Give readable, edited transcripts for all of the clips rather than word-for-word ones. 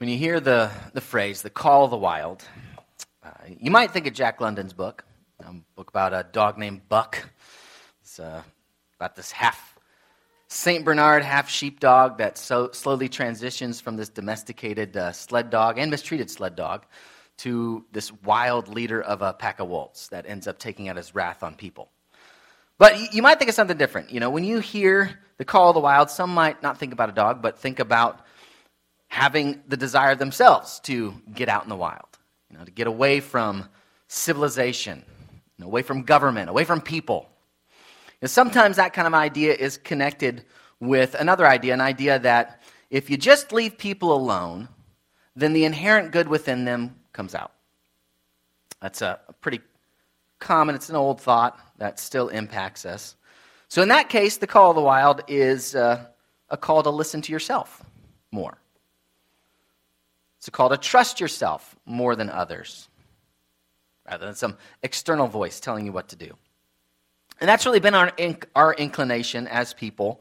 When you hear the phrase, the call of the wild, you might think of Jack London's book, a book about a dog named Buck. It's about this half St. Bernard, half sheepdog that slowly transitions from this domesticated sled dog and mistreated sled dog to this wild leader of a pack of wolves that ends up taking out his wrath on people. But you might think of something different. You know, when you hear the call of the wild, some might not think about a dog, but think about having the desire themselves to get out in the wild, to get away from civilization, away from government, away from people. Sometimes that kind of idea is connected with another idea, an idea that if you just leave people alone, then the inherent good within them comes out. That's a pretty common, it's an old thought that still impacts us. So in that case, the call of the wild is a call to listen to yourself more. It's a call to trust yourself more than others, rather than some external voice telling you what to do. And that's really been our inclination as people.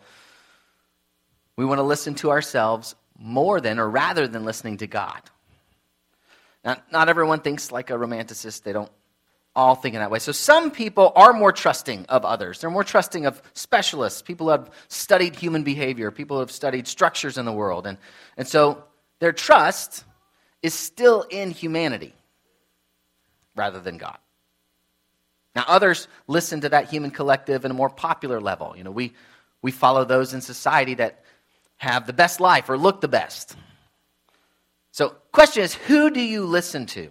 We want to listen to ourselves more than or rather than listening to God. Now, not everyone thinks like a romanticist. They don't all think in that way. So some people are more trusting of others. They're more trusting of specialists, people who have studied human behavior, people who have studied structures in the world. And so their trust is still in humanity rather than God. Now, others listen to that human collective in a more popular level. We follow those in society that have the best life or look the best. So, question is, who do you listen to?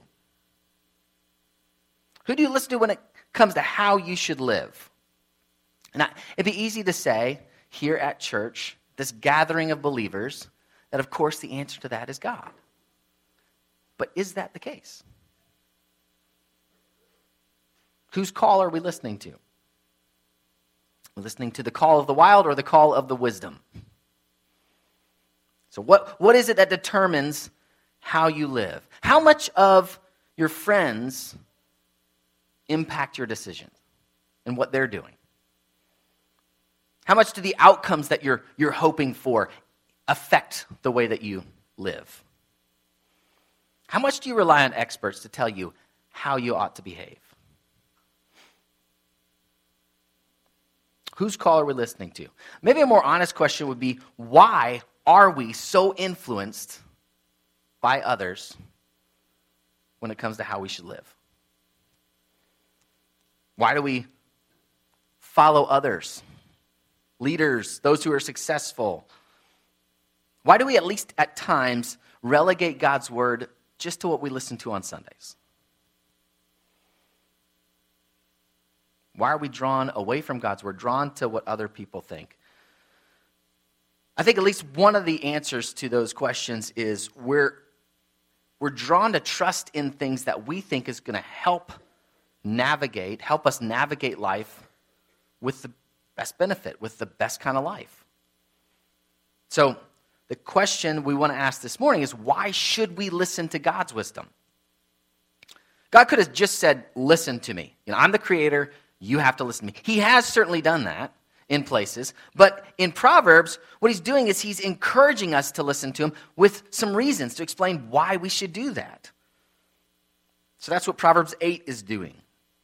Who do you listen to when it comes to how you should live? Now, it'd be easy to say here at church, this gathering of believers, that of course the answer to that is God. But is that the case? Whose call are we listening to? We're listening to the call of the wild or the call of the wisdom? So what is it that determines how you live? How much of your friends impact your decisions and what they're doing? How much do the outcomes that you're hoping for affect the way that you live? How much do you rely on experts to tell you how you ought to behave? Whose call are we listening to? Maybe a more honest question would be, why are we so influenced by others when it comes to how we should live? Why do we follow others, leaders, those who are successful? Why do we, at least at times, relegate God's word just to what we listen to on Sundays? Why are we drawn away from God's word, drawn to what other people think? I think at least one of the answers to those questions is we're drawn to trust in things that we think is going to help us navigate life with the best benefit, with the best kind of life. So the question we want to ask this morning is, why should we listen to God's wisdom? God could have just said, listen to me. I'm the creator. You have to listen to me. He has certainly done that in places. But in Proverbs, what he's doing is he's encouraging us to listen to him with some reasons to explain why we should do that. So that's what Proverbs 8 is doing.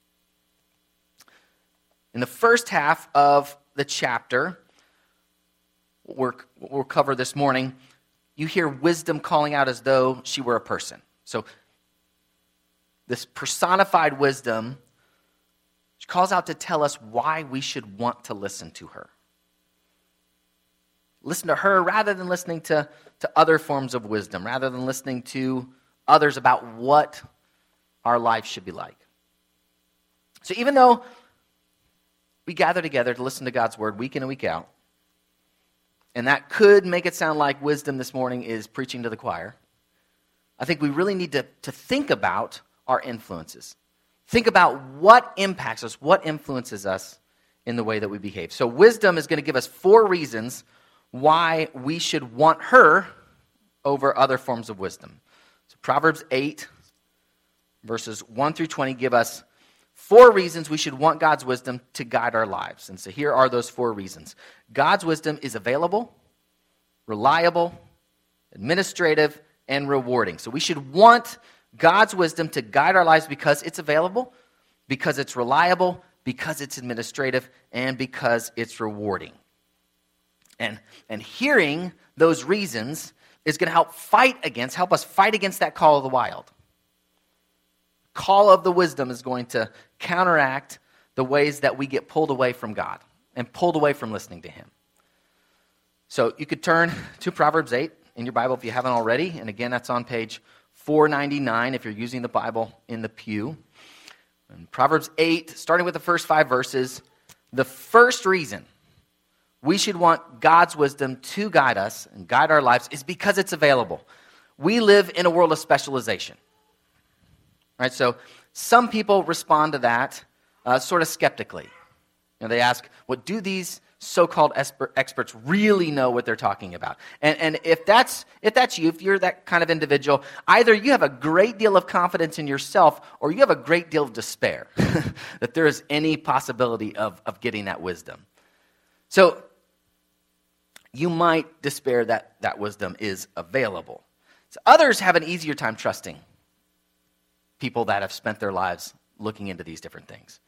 In the first half of the chapter, we'll cover this morning, you hear wisdom calling out as though she were a person. So this personified wisdom, she calls out to tell us why we should want to listen to her. Listen to her rather than listening to other forms of wisdom, rather than listening to others about what our life should be like. So even though we gather together to listen to God's word week in and week out, and that could make it sound like wisdom this morning is preaching to the choir, I think we really need to think about our influences. Think about what impacts us, what influences us in the way that we behave. So wisdom is going to give us 4 reasons why we should want her over other forms of wisdom. So Proverbs 8, verses 1 through 20 give us 4 reasons we should want God's wisdom to guide our lives. And so here are those 4 reasons. God's wisdom is available, reliable, administrative, and rewarding. So we should want God's wisdom to guide our lives because it's available, because it's reliable, because it's administrative, and because it's rewarding. And hearing those reasons is going to help us fight against that call of the wild. Call of the wisdom is going to counteract the ways that we get pulled away from God and pulled away from listening to Him. So you could turn to Proverbs 8 in your Bible if you haven't already. And again, that's on page 499 if you're using the Bible in the pew. And Proverbs 8, starting with the first 5 verses, the first reason we should want God's wisdom to guide us and guide our lives is because it's available. We live in a world of specialization. Right? So some people respond to that sort of skeptically. They ask, well, do these so-called experts really know what they're talking about? And if that's you, if you're that kind of individual, either you have a great deal of confidence in yourself or you have a great deal of despair that there is any possibility of getting that wisdom. So you might despair that wisdom is available. So others have an easier time trusting people that have spent their lives looking into these different things.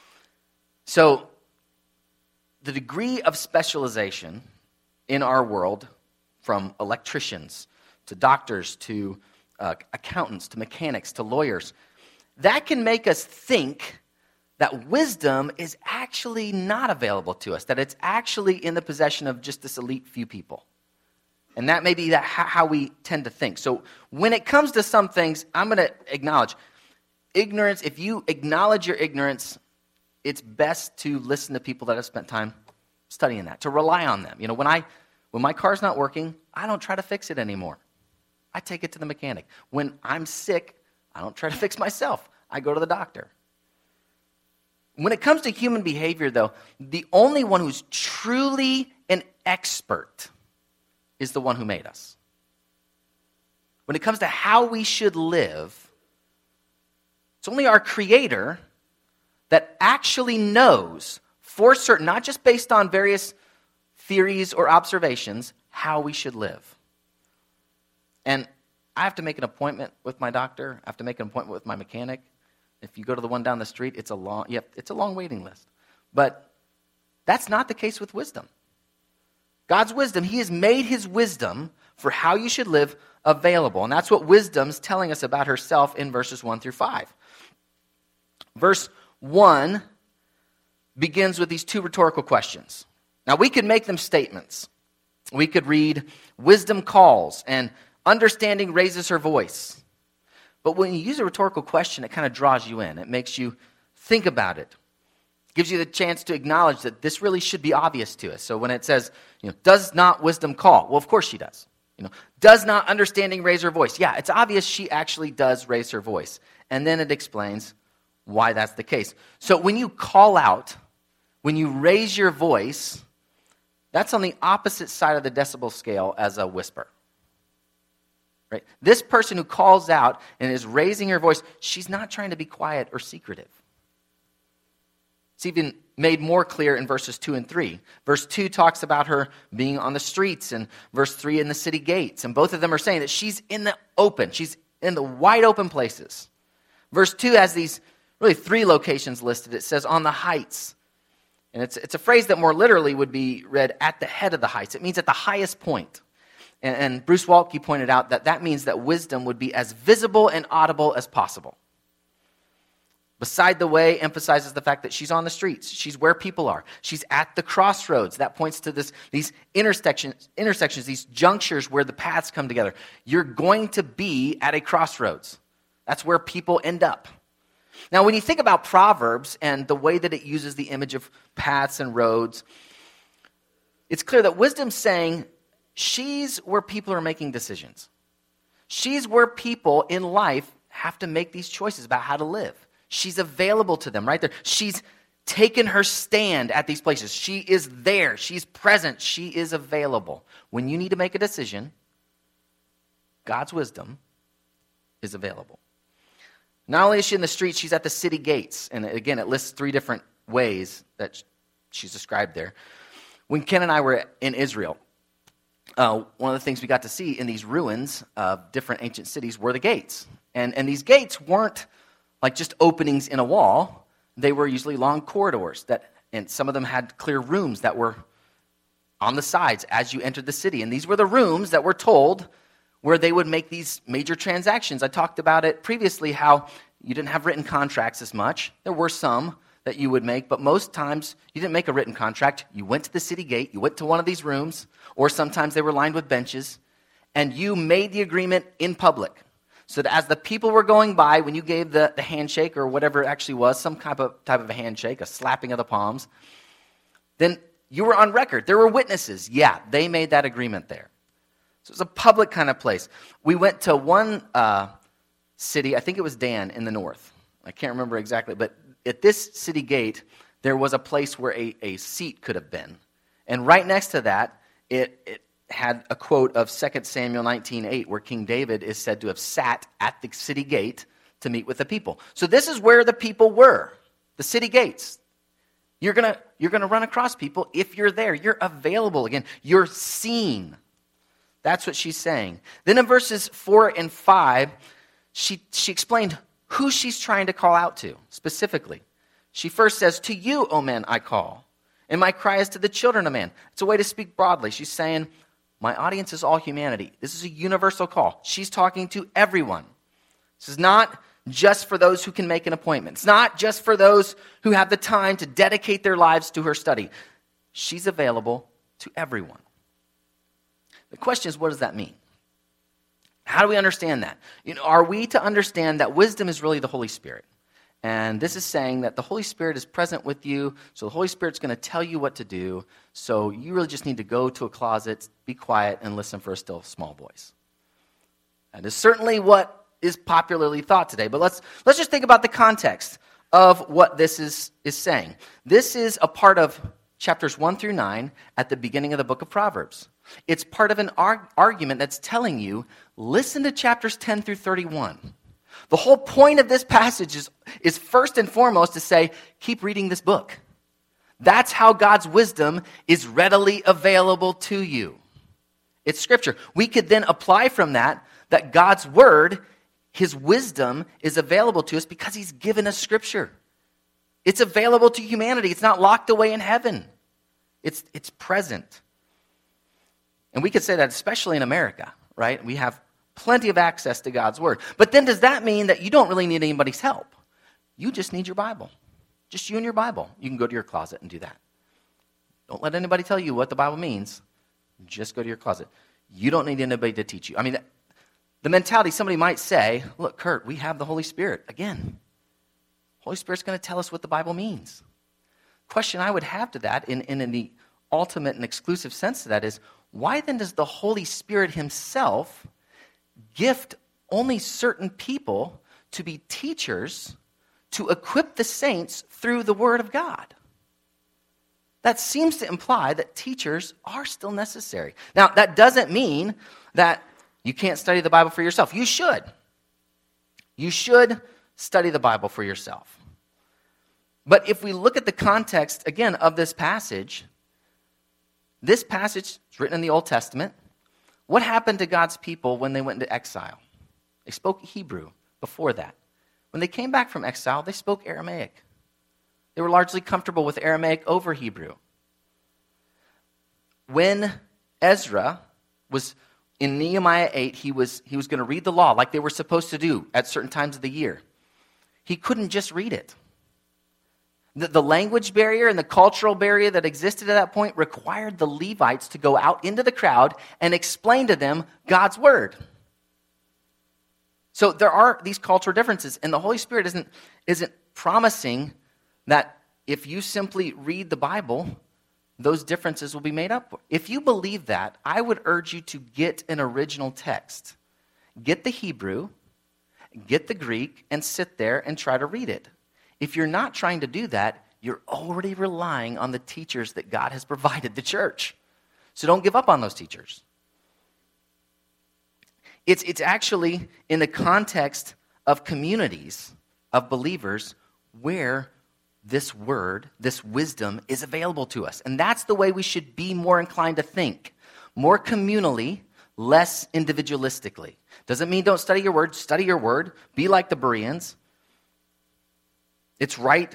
So the degree of specialization in our world, from electricians to doctors to accountants to mechanics to lawyers, that can make us think that wisdom is actually not available to us, that it's actually in the possession of just this elite few people. And that may be how we tend to think. So when it comes to some things, I'm going to acknowledge ignorance. If you acknowledge your ignorance, it's best to listen to people that have spent time studying that, to rely on them. When my car's not working, I don't try to fix it anymore. I take it to the mechanic. When I'm sick, I don't try to fix myself. I go to the doctor. When it comes to human behavior, though, the only one who's truly an expert is the one who made us. When it comes to how we should live, it's only our Creator that actually knows for certain, not just based on various theories or observations, how we should live. And I have to make an appointment with my doctor. I have to make an appointment with my mechanic. If you go to the one down the street, it's a long waiting list. But that's not the case with wisdom. God's wisdom, He has made His wisdom for how you should live available. And that's what wisdom's telling us about herself in verses 1 through 5. Verse 1 begins with these 2 rhetorical questions. Now, we could make them statements. We could read, wisdom calls, and understanding raises her voice. But when you use a rhetorical question, it kind of draws you in. It makes you think about it. It gives you the chance to acknowledge that this really should be obvious to us. So when it says, does not wisdom call? Well, of course she does. Does not understanding raise her voice? Yeah, it's obvious she actually does raise her voice. And then it explains why that's the case. So when you call out, when you raise your voice, that's on the opposite side of the decibel scale as a whisper. Right? This person who calls out and is raising her voice, she's not trying to be quiet or secretive. It's even made more clear in verses 2 and 3. Verse 2 talks about her being on the streets, and verse 3 in the city gates. And both of them are saying that she's in the open. She's in the wide open places. Verse 2 has these really 3 locations listed. It says on the heights. And it's a phrase that more literally would be read at the head of the heights. It means at the highest point. And Bruce Waltke pointed out that means that wisdom would be as visible and audible as possible. Beside the way emphasizes the fact that she's on the streets. She's where people are. She's at the crossroads. That points to these intersections, these junctures where the paths come together. You're going to be at a crossroads. That's where people end up. Now, when you think about Proverbs and the way that it uses the image of paths and roads, it's clear that wisdom's saying she's where people are making decisions. She's where people in life have to make these choices about how to live. She's available to them right there. She's taken her stand at these places. She is there. She's present. She is available. When you need to make a decision, God's wisdom is available. Not only is she in the streets, she's at the city gates. And again, it lists 3 different ways that she's described there. When Ken and I were in Israel, one of the things we got to see in these ruins of different ancient cities were the gates. And these gates weren't like just openings in a wall. They were usually long corridors, and some of them had clear rooms that were on the sides as you entered the city. And these were the rooms that were told where they would make these major transactions. I talked about it previously, how you didn't have written contracts as much. There were some that you would make, but most times you didn't make a written contract. You went to the city gate, you went to one of these rooms, or sometimes they were lined with benches, and you made the agreement in public. So that as the people were going by, when you gave the handshake or whatever it actually was, some type of a handshake, a slapping of the palms, then you were on record. There were witnesses. Yeah, they made that agreement there. So it was a public kind of place. We went to one city, I think it was Dan in the north. I can't remember exactly, but at this city gate, there was a place where a seat could have been. And right next to that, it had a quote of 2 Samuel 19:8, where King David is said to have sat at the city gate to meet with the people. So this is where the people were, the city gates. You're gonna run across people if you're there. You're available again. You're seen. That's what she's saying. Then in verses 4 and 5, she explained who she's trying to call out to specifically. She first says, "To you, O men, I call, and my cry is to the children of man." It's a way to speak broadly. She's saying, my audience is all humanity. This is a universal call. She's talking to everyone. This is not just for those who can make an appointment. It's not just for those who have the time to dedicate their lives to her study. She's available to everyone. The question is, what does that mean? How do we understand that? Are we to understand that wisdom is really the Holy Spirit? And this is saying that the Holy Spirit is present with you, so the Holy Spirit's going to tell you what to do, so you really just need to go to a closet, be quiet, and listen for a still small voice. That is certainly what is popularly thought today, but let's just think about the context of what this is saying. This is a part of chapters 1 through 9 at the beginning of the book of Proverbs. It's part of an argument that's telling you, listen to chapters 10 through 31. The whole point of this passage is first and foremost to say, keep reading this book. That's how God's wisdom is readily available to you. It's Scripture. We could then apply from that God's Word, His wisdom, is available to us because He's given us Scripture. It's available to humanity. It's not locked away in heaven. It's present. And we could say that especially in America, right? We have plenty of access to God's Word. But then does that mean that you don't really need anybody's help? You just need your Bible. Just you and your Bible. You can go to your closet and do that. Don't let anybody tell you what the Bible means. Just go to your closet. You don't need anybody to teach you. I mean, the mentality, somebody might say, look, Kurt, we have the Holy Spirit. Again, Holy Spirit's going to tell us what the Bible means. Question I would have to that in the ultimate and exclusive sense to that is, why then does the Holy Spirit Himself gift only certain people to be teachers to equip the saints through the Word of God? That seems to imply that teachers are still necessary. Now, that doesn't mean that you can't study the Bible for yourself. You should. You should study the Bible for yourself. But if we look at the context, again, of this passage is written in the Old Testament. What happened to God's people when they went into exile? They spoke Hebrew before that. When they came back from exile, they spoke Aramaic. They were largely comfortable with Aramaic over Hebrew. When Ezra was in Nehemiah 8, he was going to read the law like they were supposed to do at certain times of the year. He couldn't just read it. The language barrier and the cultural barrier that existed at that point required the Levites to go out into the crowd and explain to them God's Word. So there are these cultural differences, and the Holy Spirit isn't promising that if you simply read the Bible, those differences will be made up. If you believe that, I would urge you to get an original text. Get the Hebrew, get the Greek, and sit there and try to read it. If you're not trying to do that, you're already relying on the teachers that God has provided the church. So don't give up on those teachers. It's actually in the context of communities of believers where this word, this wisdom is available to us. And that's the way we should be more inclined to think. more communally, less individualistically. Doesn't mean don't study your word, be like the Bereans. It's right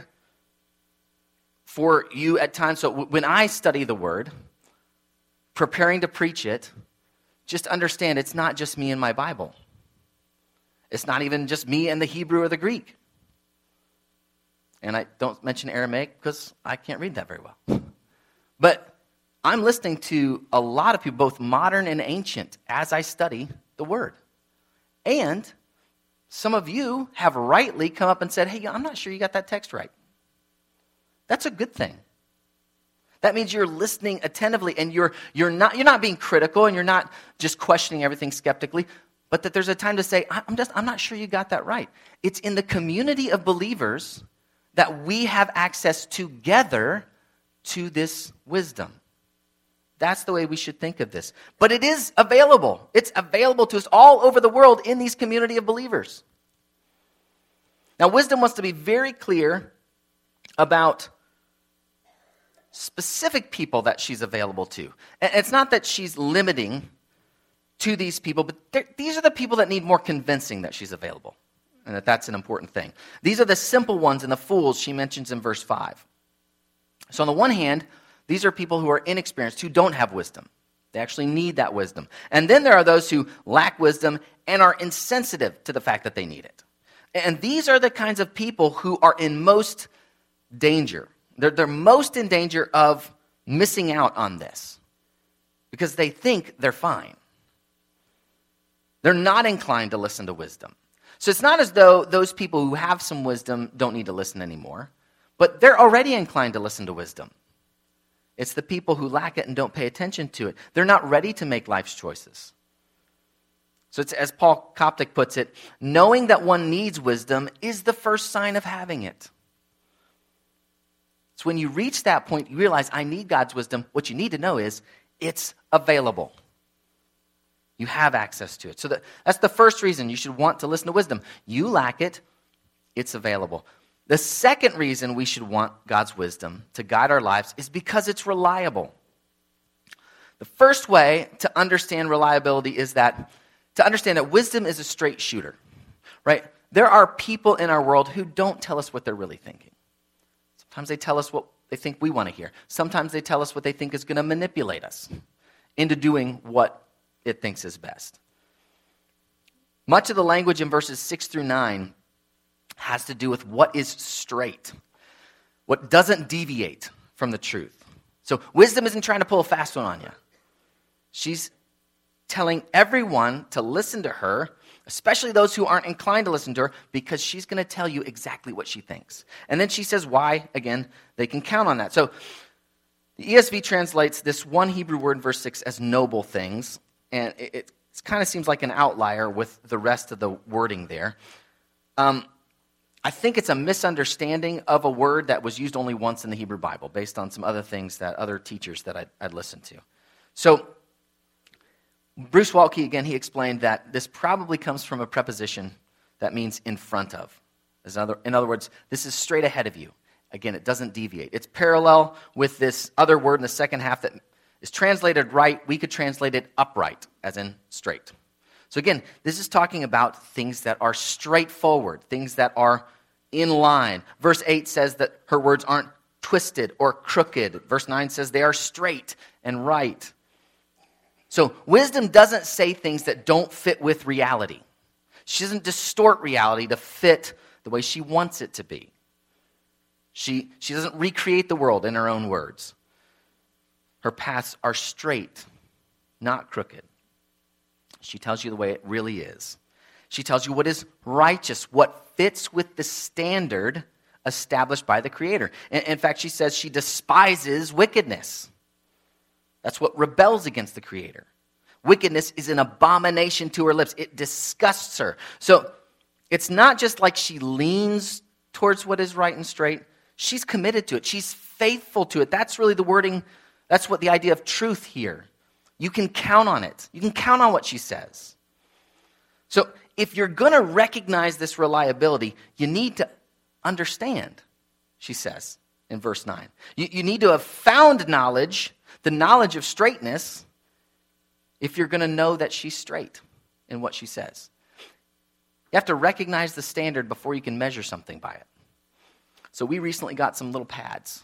for you at times. So when I study the word, preparing to preach it, just understand it's not just me and my Bible. It's not even just me and the Hebrew or the Greek. And I don't mention Aramaic because I can't read that very well. But I'm listening to a lot of people, both modern and ancient, as I study the word. And some of you have rightly come up and said, hey, I'm not sure you got that text right. That's a good thing. That means you're listening attentively, and you're not being critical, and you're not just questioning everything skeptically, but that there's a time to say, I'm not sure you got that right. It's in the community of believers that we have access together to this wisdom. That's the way we should think of this. But it is available. It's available to us all over the world in these community of believers. Now, wisdom wants to be very clear about specific people that she's available to. And it's not that she's limiting to these people, but these are the people that need more convincing that she's available, and that's an important thing. These are the simple ones and the fools she mentions in verse 5. So on the one hand, these are people who are inexperienced, who don't have wisdom. They actually need that wisdom. And then there are those who lack wisdom and are insensitive to the fact that they need it. And these are the kinds of people who are in most danger. They're most in danger of missing out on this because they think they're fine. They're not inclined to listen to wisdom. So it's not as though those people who have some wisdom don't need to listen anymore, but they're already inclined to listen to wisdom. It's the people who lack it and don't pay attention to it. They're not ready to make life's choices. So it's, as Paul Koptic puts it, knowing that one needs wisdom is the first sign of having it. So when you reach that point, you realize, I need God's wisdom. What you need to know is it's available. You have access to it. So that's the first reason you should want to listen to wisdom. You lack it, it's available. The second reason we should want God's wisdom to guide our lives is because it's reliable. The first way to understand reliability is to understand that wisdom is a straight shooter, right? There are people in our world who don't tell us what they're really thinking. Sometimes they tell us what they think we want to hear. Sometimes they tell us what they think is going to manipulate us into doing what it thinks is best. Much of the language in verses 6 through 9 has to do with what is straight, what doesn't deviate from the truth. So wisdom isn't trying to pull a fast one on you. She's telling everyone to listen to her, especially those who aren't inclined to listen to her, because she's going to tell you exactly what she thinks. And then she says why, again, they can count on that. So the ESV translates this one Hebrew word in verse 6 as noble things, and it kind of seems like an outlier with the rest of the wording there. I think it's a misunderstanding of a word that was used only once in the Hebrew Bible, based on some other things that other teachers that I'd listened to. So Bruce Waltke, again, he explained that this probably comes from a preposition that means in front of. In other words, this is straight ahead of you. Again, it doesn't deviate. It's parallel with this other word in the second half that is translated right. We could translate it upright, as in straight. So again, this is talking about things that are straightforward, things that are in line. Verse 8 says that her words aren't twisted or crooked. Verse 9 says they are straight and right. So wisdom doesn't say things that don't fit with reality. She doesn't distort reality to fit the way she wants it to be. She doesn't recreate the world in her own words. Her paths are straight, not crooked. She tells you the way it really is. She tells you what is righteous, what fits with the standard established by the Creator. In fact, she says she despises wickedness. That's what rebels against the Creator. Wickedness is an abomination to her lips. It disgusts her. So it's not just like she leans towards what is right and straight. She's committed to it. She's faithful to it. That's really the wording. That's what the idea of truth here. You can count on it. You can count on what she says. So if you're going to recognize this reliability, you need to understand, she says in verse 9. You need to have found knowledge, the knowledge of straightness, if you're going to know that she's straight in what she says. You have to recognize the standard before you can measure something by it. So we recently got some little pads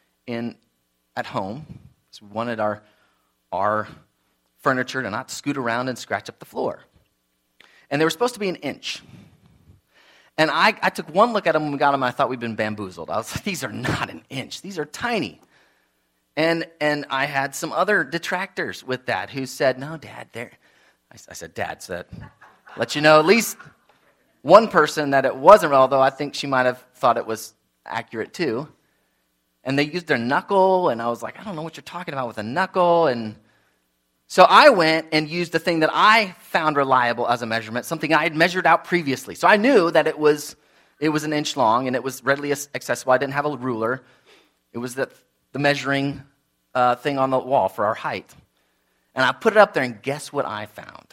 at home. So we wanted our furniture to not scoot around and scratch up the floor. And they were supposed to be an inch. And I took one look at them when we got them, and I thought we'd been bamboozled. I was like, these are not an inch. These are tiny. And I had some other detractors with that who said, no, Dad, I said, Dad, so that let you know at least one person that it wasn't, although I think she might have thought it was accurate too. And they used their knuckle, and I was like, I don't know what you're talking about with a knuckle. And so I went and used the thing that I found reliable as a measurement, something I had measured out previously. So I knew that it was an inch long, and it was readily accessible. I didn't have a ruler. It was the measuring thing on the wall for our height. And I put it up there, and guess what I found?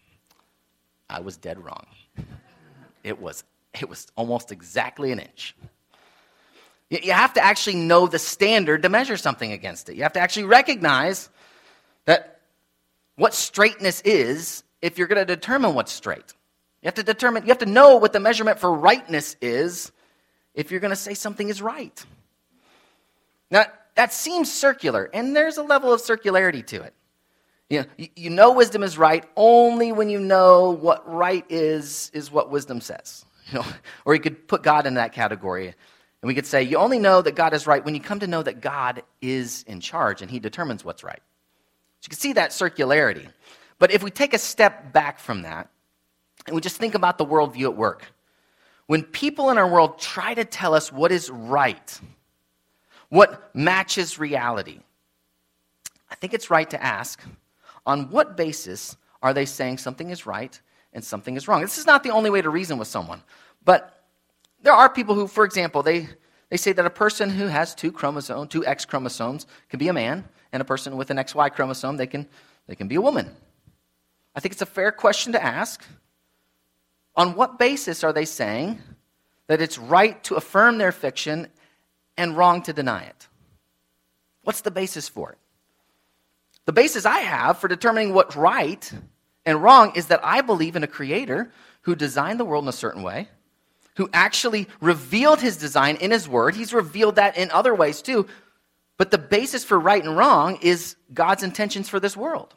I was dead wrong. It was almost exactly an inch. You have to actually know the standard to measure something against it. You have to actually recognize that what straightness is if you're going to determine what's straight. You have to know what the measurement for rightness is if you're going to say something is right. Now, that seems circular, and there's a level of circularity to it. You know wisdom is right only when you know what right is what wisdom says. Or you could put God in that category, and we could say you only know that God is right when you come to know that God is in charge and he determines what's right. So you can see that circularity. But if we take a step back from that, and we just think about the worldview at work, when people in our world try to tell us what is right, what matches reality, I think it's right to ask, on what basis are they saying something is right and something is wrong? This is not the only way to reason with someone, but there are people who, for example, they say that a person who has two X chromosomes can be a man, and a person with an XY chromosome, they can be a woman. I think it's a fair question to ask. On what basis are they saying that it's right to affirm their fiction and wrong to deny it? What's the basis for it? The basis I have for determining what's right and wrong is that I believe in a creator who designed the world in a certain way, who actually revealed his design in his word. He's revealed that in other ways too. But the basis for right and wrong is God's intentions for this world.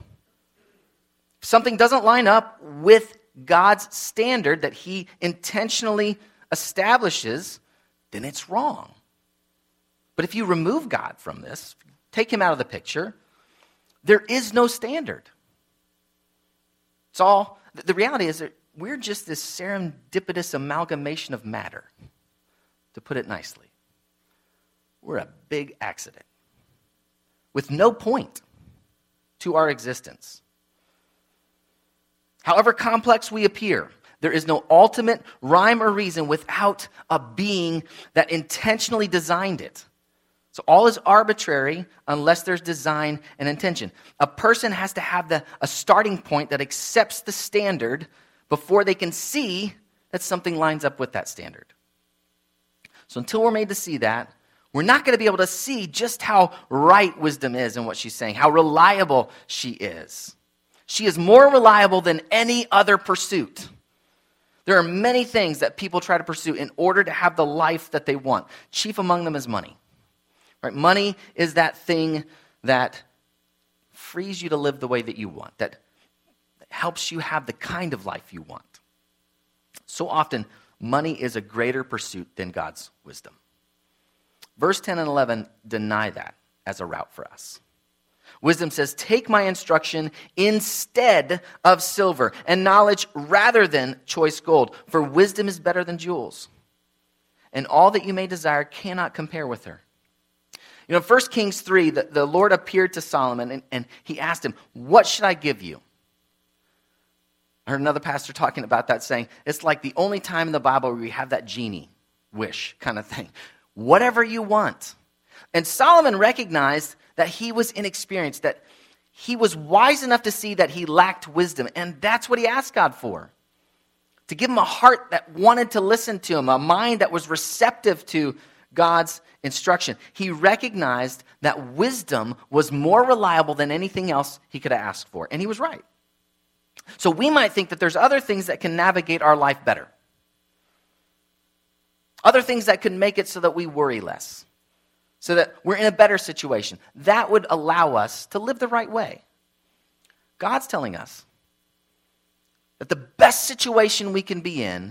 If something doesn't line up with God's standard that he intentionally establishes, then it's wrong. But if you remove God from this, take him out of the picture, there is no standard. The reality is that we're just this serendipitous amalgamation of matter, to put it nicely. We're a big accident with no point to our existence. However complex we appear, there is no ultimate rhyme or reason without a being that intentionally designed it. So all is arbitrary unless there's design and intention. A person has to have a starting point that accepts the standard before they can see that something lines up with that standard. So until we're made to see that, we're not going to be able to see just how right wisdom is in what she's saying, how reliable she is. She is more reliable than any other pursuit. There are many things that people try to pursue in order to have the life that they want. Chief among them is money. Right? Money is that thing that frees you to live the way that you want, that helps you have the kind of life you want. So often, money is a greater pursuit than God's wisdom. Verse 10 and 11 deny that as a route for us. Wisdom says, take my instruction instead of silver, and knowledge rather than choice gold, for wisdom is better than jewels, and all that you may desire cannot compare with her. 1 Kings 3, the Lord appeared to Solomon, and he asked him, what should I give you? I heard another pastor talking about that, saying, it's like the only time in the Bible where we have that genie wish kind of thing. Whatever you want. And Solomon recognized that he was inexperienced, that he was wise enough to see that he lacked wisdom, and that's what he asked God for. To give him a heart that wanted to listen to him, a mind that was receptive to God's instruction. He recognized that wisdom was more reliable than anything else he could have asked for, and he was right. So we might think that there's other things that can navigate our life better. Other things that can make it so that we worry less, so that we're in a better situation. That would allow us to live the right way. God's telling us that the best situation we can be in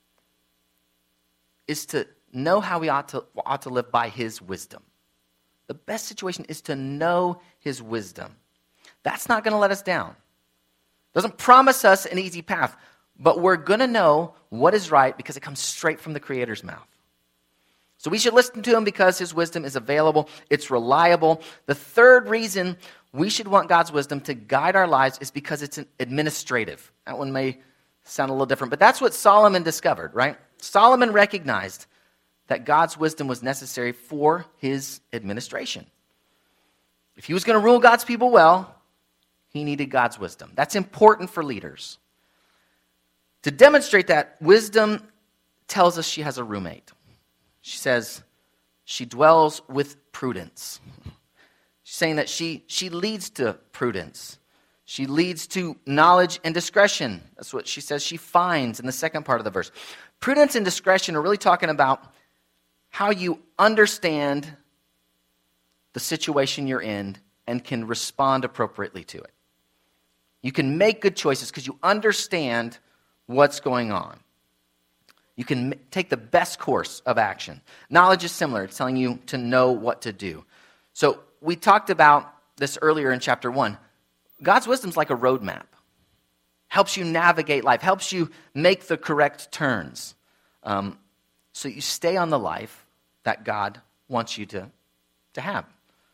is to know how we ought to live by his wisdom. The best situation is to know his wisdom. That's not going to let us down. Doesn't promise us an easy path, but we're going to know what is right because it comes straight from the Creator's mouth. So we should listen to him because his wisdom is available. It's reliable. The third reason we should want God's wisdom to guide our lives is because it's administrative. That one may sound a little different, but that's what Solomon discovered, right? Solomon recognized that God's wisdom was necessary for his administration. If he was going to rule God's people well, he needed God's wisdom. That's important for leaders. To demonstrate that, wisdom tells us she has a roommate. She says she dwells with prudence. She's saying that she leads to prudence. She leads to knowledge and discretion. That's what she says she finds in the second part of the verse. Prudence and discretion are really talking about how you understand the situation you're in and can respond appropriately to it. You can make good choices because you understand what's going on. You can take the best course of action. Knowledge is similar. It's telling you to know what to do. So we talked about this earlier in chapter 1. God's wisdom is like a roadmap. Helps you navigate life. Helps you make the correct turns. So you stay on the life that God wants you to have.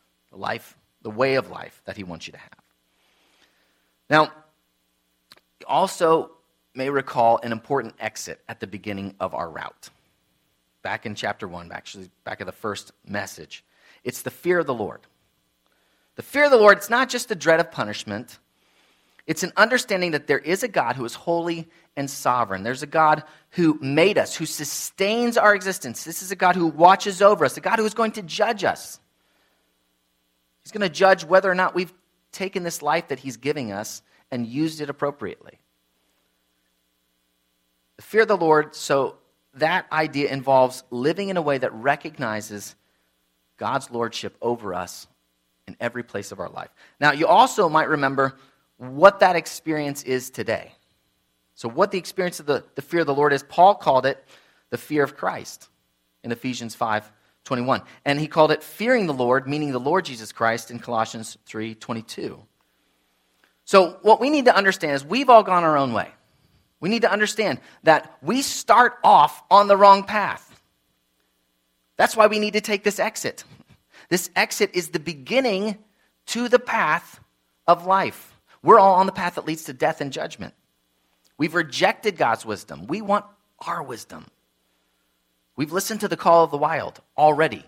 The way of life that he wants you to have. Now, you also may recall an important exit at the beginning of our route. Back in chapter 1, actually back at the first message. It's the fear of the Lord. The fear of the Lord, it's not just the dread of punishment. It's an understanding that there is a God who is holy and sovereign. There's a God who made us, who sustains our existence. This is a God who watches over us, a God who is going to judge us. He's going to judge whether or not we've taken this life that he's giving us and used it appropriately. The fear of the Lord, so that idea involves living in a way that recognizes God's lordship over us in every place of our life. Now, you also might remember what that experience is today. So what the experience of the fear of the Lord is, Paul called it the fear of Christ in Ephesians 5:21. And he called it fearing the Lord, meaning the Lord Jesus Christ, in Colossians 3:22. So what we need to understand is we've all gone our own way. We need to understand that we start off on the wrong path. That's why we need to take this exit. This exit is the beginning to the path of life. We're all on the path that leads to death and judgment. We've rejected God's wisdom. We want our wisdom. We've listened to the call of the wild already.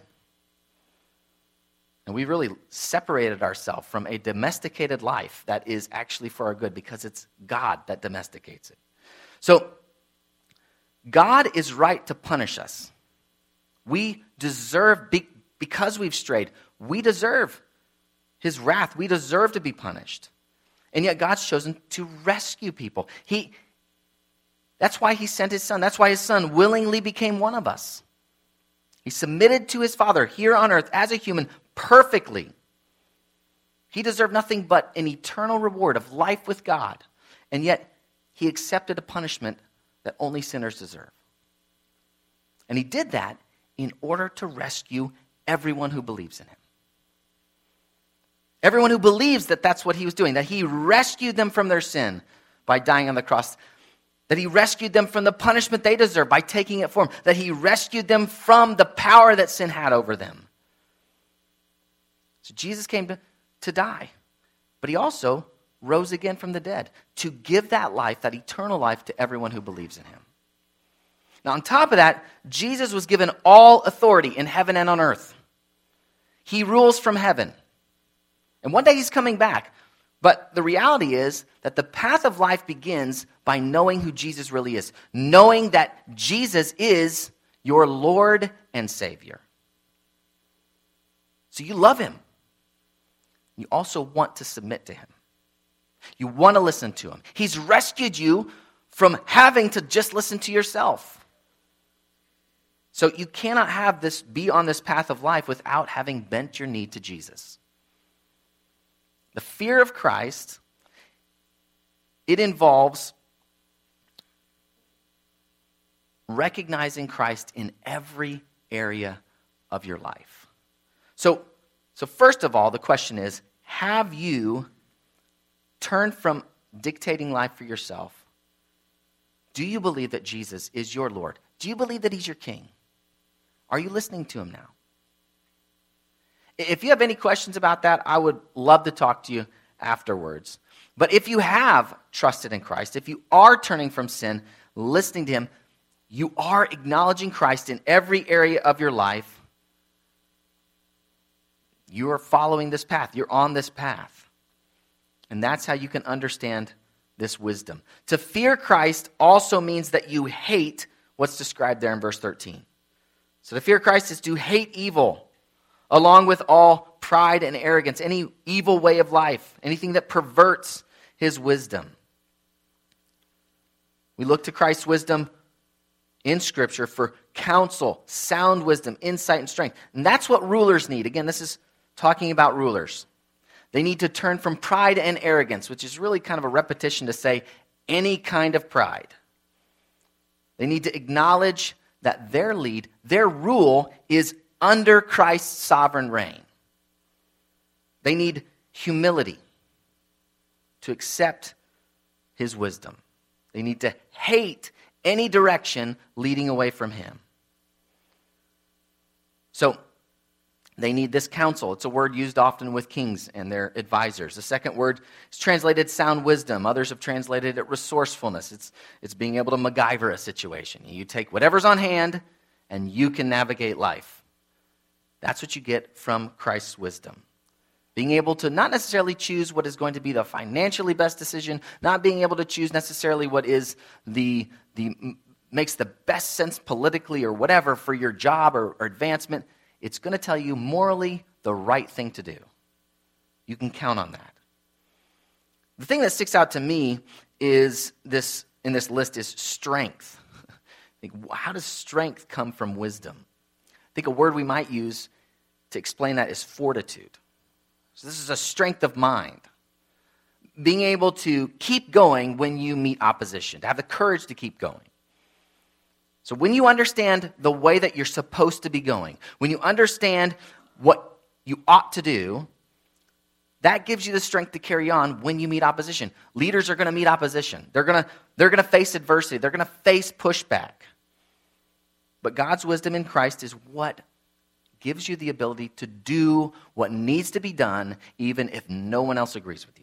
And we really separated ourselves from a domesticated life that is actually for our good because it's God that domesticates it. So, God is right to punish us. We deserve, because we've strayed, we deserve his wrath. We deserve to be punished. And yet God's chosen to rescue people. That's why he sent his son. That's why his son willingly became one of us. He submitted to his Father here on earth as a human perfectly. He deserved nothing but an eternal reward of life with God. And yet he accepted a punishment that only sinners deserve. And he did that in order to rescue everyone who believes in him. Everyone who believes that that's what he was doing, that he rescued them from their sin by dying on the cross, that he rescued them from the punishment they deserve by taking it for them, that he rescued them from the power that sin had over them. So Jesus came to die, but he also rose again from the dead to give that life, that eternal life, to everyone who believes in him. Now, on top of that, Jesus was given all authority in heaven and on earth. He rules from heaven. And one day he's coming back. But the reality is that the path of life begins by knowing who Jesus really is. Knowing that Jesus is your Lord and Savior. So you love him. You also want to submit to him. You want to listen to him. He's rescued you from having to just listen to yourself. So you cannot be on this path of life without having bent your knee to Jesus. The fear of Christ, it involves recognizing Christ in every area of your life. So first of all, the question is, have you turned from dictating life for yourself? Do you believe that Jesus is your Lord? Do you believe that he's your King? Are you listening to him now? If you have any questions about that, I would love to talk to you afterwards. But if you have trusted in Christ, if you are turning from sin, listening to him, you are acknowledging Christ in every area of your life. You are following this path. You're on this path. And that's how you can understand this wisdom. To fear Christ also means that you hate what's described there in verse 13. So to fear Christ is to hate evil, along with all pride and arrogance, any evil way of life, anything that perverts his wisdom. We look to Christ's wisdom in Scripture for counsel, sound wisdom, insight, and strength. And that's what rulers need. Again, this is talking about rulers. They need to turn from pride and arrogance, which is really kind of a repetition to say any kind of pride. They need to acknowledge that their rule is under Christ's sovereign reign. They need humility to accept his wisdom. They need to hate any direction leading away from him. So, they need this counsel. It's a word used often with kings and their advisors. The second word is translated sound wisdom. Others have translated it resourcefulness. It's being able to MacGyver a situation. You take whatever's on hand and you can navigate life. That's what you get from Christ's wisdom. Being able to not necessarily choose what is going to be the financially best decision, not being able to choose necessarily what is makes the best sense politically or whatever for your job or advancement. It's going to tell you morally the right thing to do. You can count on that. The thing that sticks out to me is in this list is strength. How does strength come from wisdom? I think a word we might use to explain that is fortitude. So this is a strength of mind. Being able to keep going when you meet opposition, to have the courage to keep going. So when you understand the way that you're supposed to be going, when you understand what you ought to do, that gives you the strength to carry on when you meet opposition. Leaders are going to meet opposition. They're going to face adversity. They're going to face pushback. But God's wisdom in Christ is what gives you the ability to do what needs to be done, even if no one else agrees with you.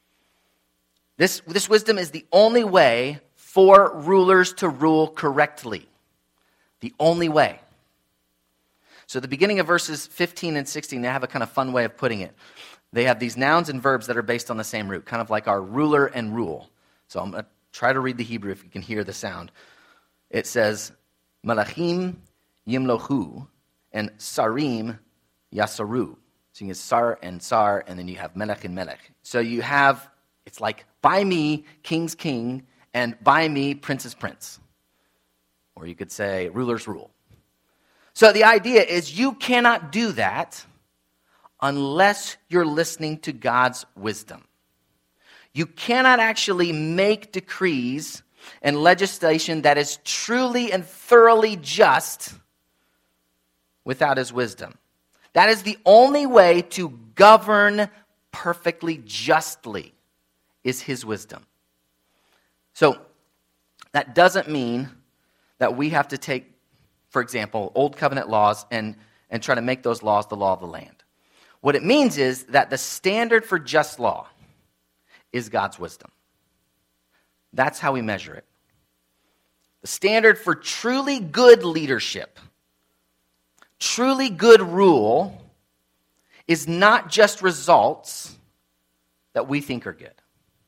This wisdom is the only way for rulers to rule correctly. The only way. So the beginning of verses 15 and 16, they have a kind of fun way of putting it. They have these nouns and verbs that are based on the same root, kind of like our ruler and rule. So I'm going to try to read the Hebrew if you can hear the sound. It says, Malachim yimlohu, and Sarim yasaru. So you get Sar, and then you have Melech and Melech. So you have, it's like, by me, king's king, and by me, prince's prince. Or you could say, ruler's rule. So the idea is you cannot do that unless you're listening to God's wisdom. You cannot actually make decrees and legislation that is truly and thoroughly just without his wisdom. That is the only way to govern perfectly justly, is his wisdom. So that doesn't mean that we have to take, for example, old covenant laws and try to make those laws the law of the land. What it means is that the standard for just law is God's wisdom. That's how we measure it. The standard for truly good leadership, truly good rule, is not just results that we think are good.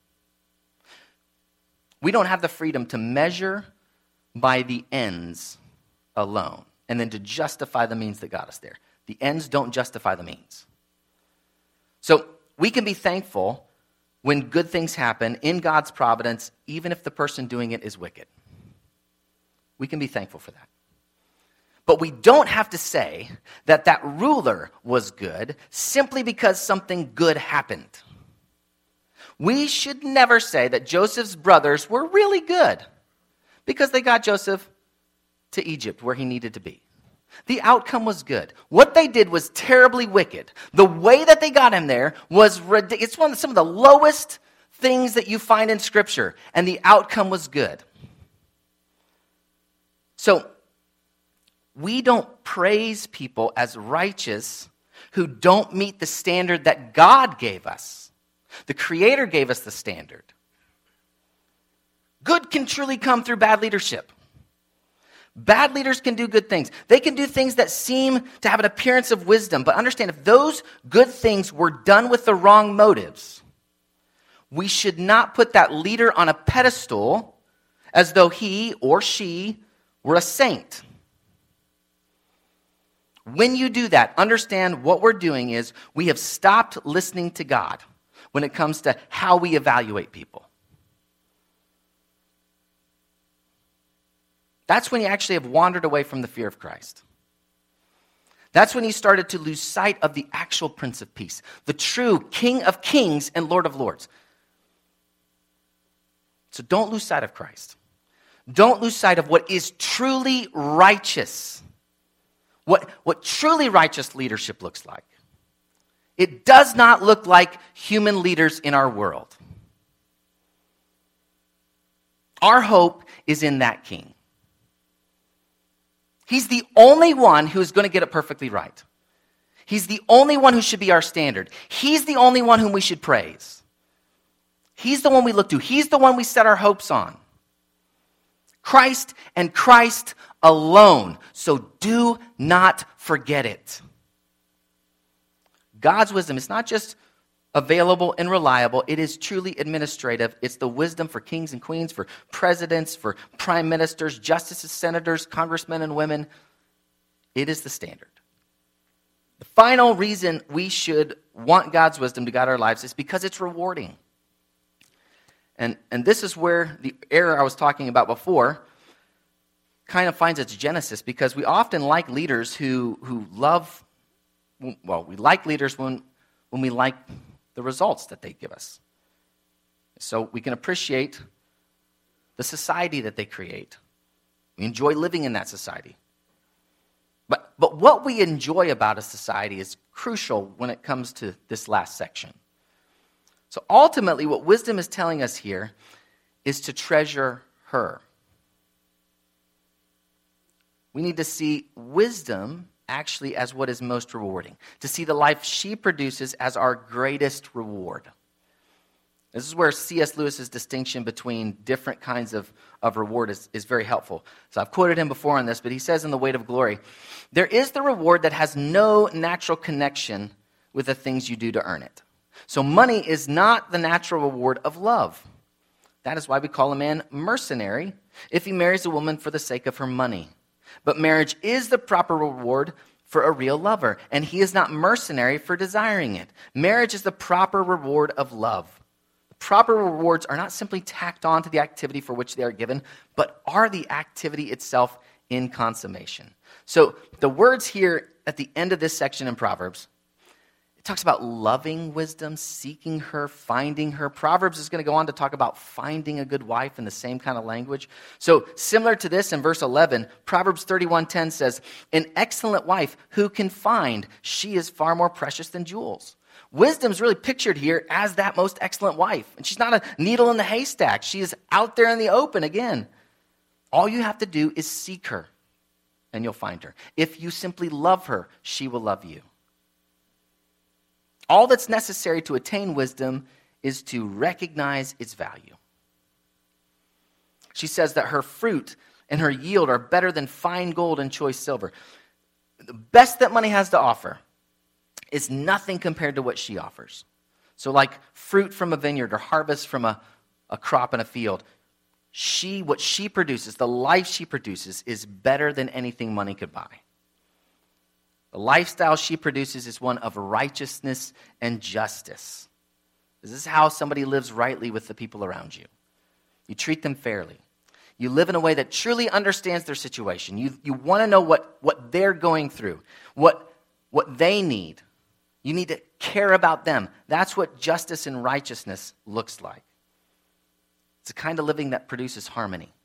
We don't have the freedom to measure by the ends alone and then to justify the means that got us there. The ends don't justify the means. So we can be thankful when good things happen in God's providence, even if the person doing it is wicked. We can be thankful for that. But we don't have to say that that ruler was good simply because something good happened. We should never say that Joseph's brothers were really good because they got Joseph to Egypt where he needed to be. The outcome was good. What they did was terribly wicked. The way that they got him there was ridiculous. It's some of the lowest things that you find in Scripture, and the outcome was good. So, we don't praise people as righteous who don't meet the standard that God gave us. The Creator gave us the standard. Good can truly come through bad leadership. Bad leaders can do good things. They can do things that seem to have an appearance of wisdom. But understand, if those good things were done with the wrong motives, we should not put that leader on a pedestal as though he or she were a saint. When you do that, understand what we're doing is we have stopped listening to God when it comes to how we evaluate people. That's when you actually have wandered away from the fear of Christ. That's when you started to lose sight of the actual Prince of Peace, the true King of Kings and Lord of Lords. So don't lose sight of Christ. Don't lose sight of what is truly righteous. What truly righteous leadership looks like. It does not look like human leaders in our world. Our hope is in that King. He's the only one who is going to get it perfectly right. He's the only one who should be our standard. He's the only one whom we should praise. He's the one we look to. He's the one we set our hopes on. Christ and Christ alone. So do not forget it. God's wisdom is not just available and reliable. It is truly administrative. It's the wisdom for kings and queens, for presidents, for prime ministers, justices, senators, congressmen, and women. It is the standard. The final reason we should want God's wisdom to guide our lives is because it's rewarding. And this is where the error I was talking about before kind of finds its genesis, because we often like leaders who love, well, we like leaders when we like the results that they give us. So we can appreciate the society that they create. We enjoy living in that society. But what we enjoy about a society is crucial when it comes to this last section. So ultimately, what wisdom is telling us here is to treasure her. We need to see wisdom actually as what is most rewarding, to see the life she produces as our greatest reward. This is where C.S. Lewis's distinction between different kinds of reward is very helpful. So I've quoted him before on this, but he says in The Weight of Glory, there is the reward that has no natural connection with the things you do to earn it. So money is not the natural reward of love. That is why we call a man mercenary if he marries a woman for the sake of her money. But marriage is the proper reward for a real lover, and he is not mercenary for desiring it. Marriage is the proper reward of love. The proper rewards are not simply tacked on to the activity for which they are given, but are the activity itself in consummation. So the words here at the end of this section in Proverbs, it talks about loving wisdom, seeking her, finding her. Proverbs is going to go on to talk about finding a good wife in the same kind of language. So similar to this in verse 11, Proverbs 31:10 says, an excellent wife who can find, she is far more precious than jewels. Wisdom is really pictured here as that most excellent wife. And she's not a needle in the haystack. She is out there in the open again. All you have to do is seek her, and you'll find her. If you simply love her, she will love you. All that's necessary to attain wisdom is to recognize its value. She says that her fruit and her yield are better than fine gold and choice silver. The best that money has to offer is nothing compared to what she offers. So like fruit from a vineyard or harvest from a crop in a field, what she produces, the life she produces, is better than anything money could buy. The lifestyle she produces is one of righteousness and justice. This is how somebody lives rightly with the people around you. You treat them fairly. You live in a way that truly understands their situation. You want to know what they're going through, what they need. You need to care about them. That's what justice and righteousness looks like. It's a kind of living that produces harmony.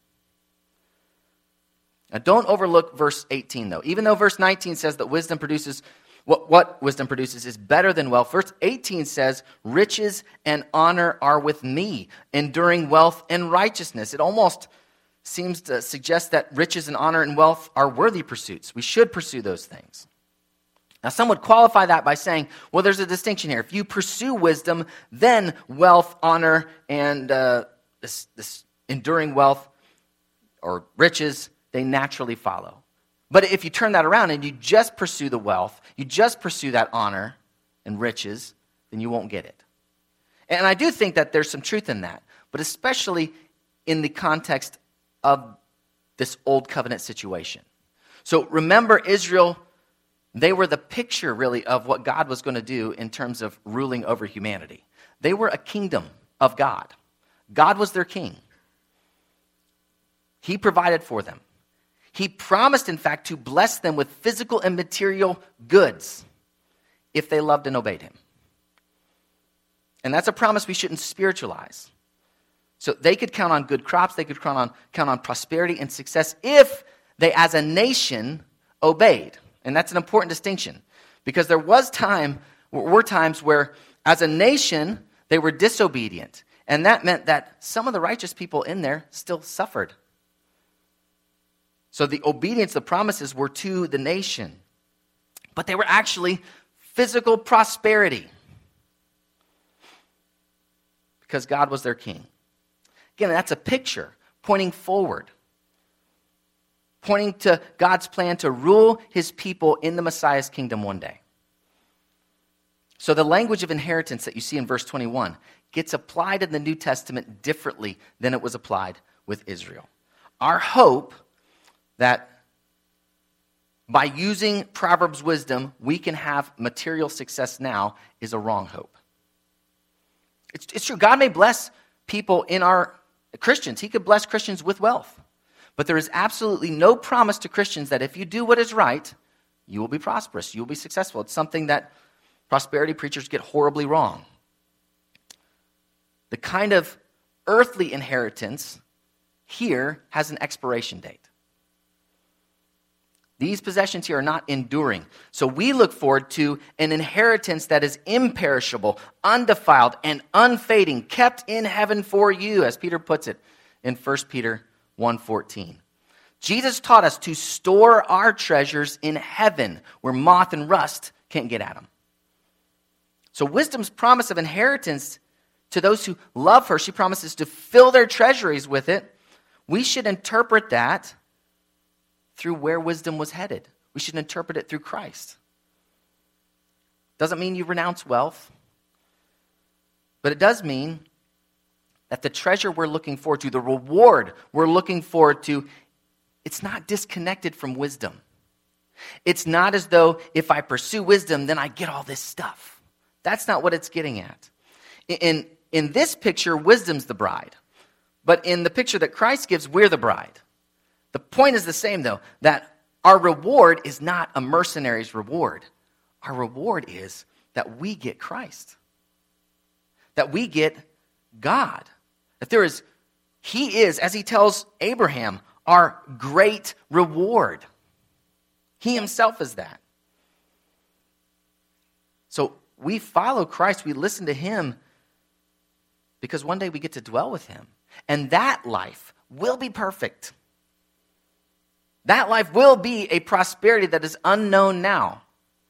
Now, don't overlook verse 18, though. Even though verse 19 says that wisdom produces, what wisdom produces is better than wealth. Verse 18 says, riches and honor are with me, enduring wealth and righteousness. It almost seems to suggest that riches and honor and wealth are worthy pursuits. We should pursue those things. Now, some would qualify that by saying, well, there's a distinction here. If you pursue wisdom, then wealth, honor, and this enduring wealth or riches, they naturally follow. But if you turn that around and you just pursue the wealth, you just pursue that honor and riches, then you won't get it. And I do think that there's some truth in that, but especially in the context of this old covenant situation. So remember, Israel, they were the picture really of what God was going to do in terms of ruling over humanity. They were a kingdom of God. God was their king. He provided for them. He promised, in fact, to bless them with physical and material goods if they loved and obeyed him. And that's a promise we shouldn't spiritualize. So they could count on good crops, they could count on prosperity and success if they, as a nation, obeyed. And that's an important distinction, because there were times where, as a nation, they were disobedient. And that meant that some of the righteous people in there still suffered. So the obedience, the promises were to the nation. But they were actually physical prosperity, because God was their king. Again, that's a picture pointing forward, pointing to God's plan to rule his people in the Messiah's kingdom one day. So the language of inheritance that you see in verse 21 gets applied in the New Testament differently than it was applied with Israel. Our hope that by using Proverbs wisdom, we can have material success now is a wrong hope. It's true. God may bless people in our Christians. He could bless Christians with wealth. But there is absolutely no promise to Christians that if you do what is right, you will be prosperous, you will be successful. It's something that prosperity preachers get horribly wrong. The kind of earthly inheritance here has an expiration date. These possessions here are not enduring. So we look forward to an inheritance that is imperishable, undefiled, and unfading, kept in heaven for you, as Peter puts it in 1 Peter 1:14. Jesus taught us to store our treasures in heaven, where moth and rust can't get at them. So wisdom's promise of inheritance to those who love her, she promises to fill their treasuries with it. We should interpret that through where wisdom was headed. We should interpret it through Christ. Doesn't mean you renounce wealth, but it does mean that the treasure we're looking forward to, the reward we're looking forward to, it's not disconnected from wisdom. It's not as though if I pursue wisdom, then I get all this stuff. That's not what it's getting at. In this picture, wisdom's the bride. But in the picture that Christ gives, we're the bride. The point is the same, though, that our reward is not a mercenary's reward. Our reward is that we get Christ, that we get God. That he is, as he tells Abraham, our great reward. He himself is that. So we follow Christ, we listen to him, because one day we get to dwell with him. And that life will be perfect. That life will be a prosperity that is unknown now.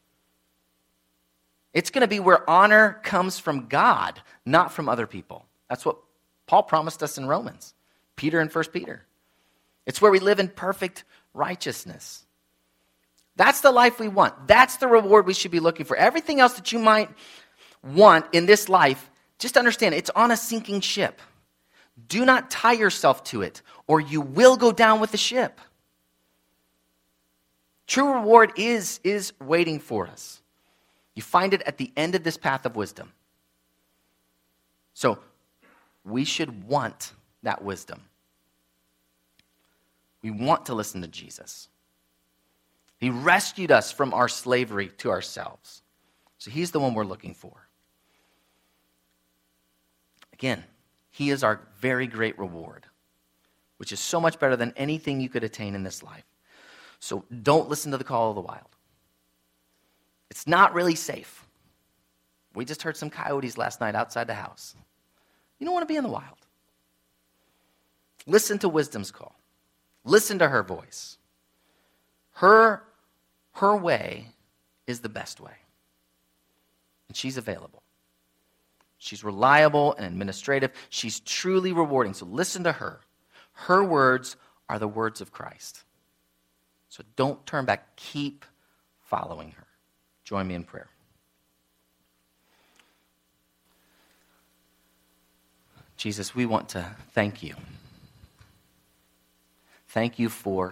It's going to be where honor comes from God, not from other people. That's what Paul promised us in Romans, Peter in 1 Peter. It's where we live in perfect righteousness. That's the life we want. That's the reward we should be looking for. Everything else that you might want in this life, just understand it's on a sinking ship. Do not tie yourself to it, or you will go down with the ship. True reward is waiting for us. You find it at the end of this path of wisdom. So we should want that wisdom. We want to listen to Jesus. He rescued us from our slavery to ourselves. So he's the one we're looking for. Again, he is our very great reward, which is so much better than anything you could attain in this life. So don't listen to the call of the wild. It's not really safe. We just heard some coyotes last night outside the house. You don't want to be in the wild. Listen to wisdom's call. Listen to her voice. Her way is the best way. And she's available. She's reliable and administrative. She's truly rewarding. So listen to her. Her words are the words of Christ. So don't turn back. Keep following her. Join me in prayer. Jesus, we want to thank you. Thank you for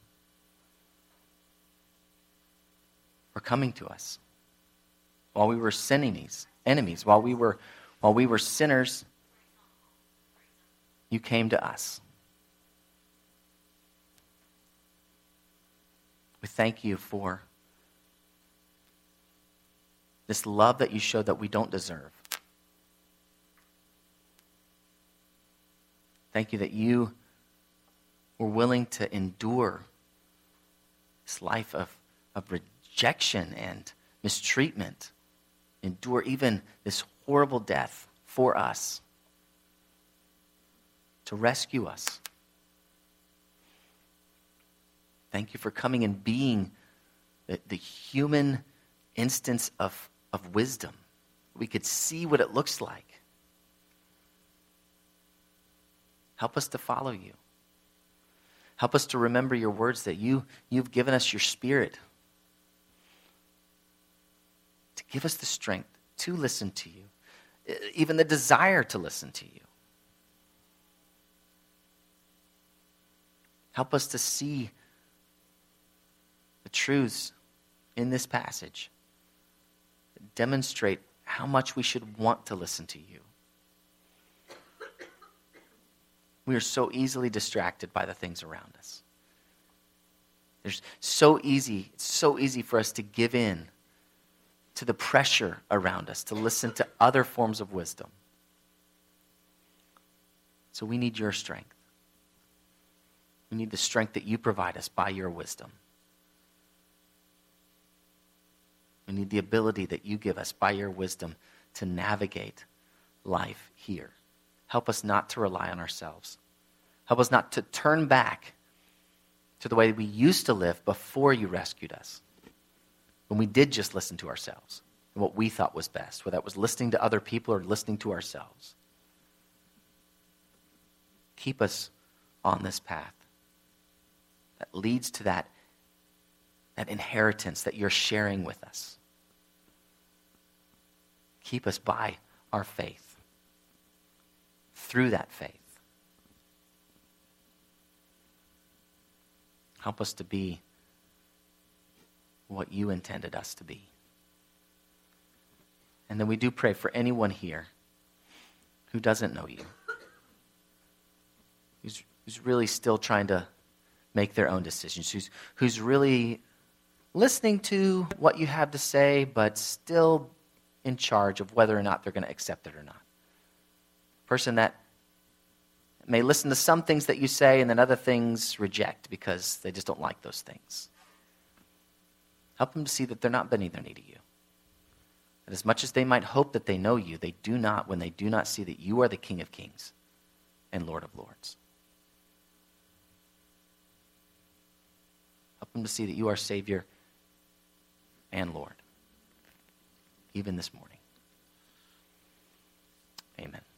coming to us. While we were enemies, while we were sinners, you came to us. We thank you for this love that you showed that we don't deserve. Thank you that you were willing to endure this life of rejection and mistreatment, endure even this horrible death for us, to rescue us. Thank you for coming and being the human instance of wisdom. We could see what it looks like. Help us to follow you. Help us to remember your words that you've given us your Spirit to give us the strength to listen to you, even the desire to listen to you. Help us to see the truths in this passage that demonstrate how much we should want to listen to you. We are so easily distracted by the things around us. It's so easy for us to give in to the pressure around us, to listen to other forms of wisdom. So we need your strength. We need the strength that you provide us by your wisdom. We need the ability that you give us by your wisdom to navigate life here. Help us not to rely on ourselves. Help us not to turn back to the way we used to live before you rescued us, when we did just listen to ourselves and what we thought was best, whether that was listening to other people or listening to ourselves. Keep us on this path that leads to that inheritance that you're sharing with us. Keep us by our faith, through that faith. Help us to be what you intended us to be. And then we do pray for anyone here who doesn't know you, who's really still trying to make their own decisions, who's really listening to what you have to say, but still in charge of whether or not they're going to accept it or not. Person that may listen to some things that you say and then other things reject because they just don't like those things. Help them to see that they're not bending their knee to you. That as much as they might hope that they know you, they do not when they do not see that you are the King of Kings and Lord of Lords. Help them to see that you are Savior and Lord, even this morning. Amen.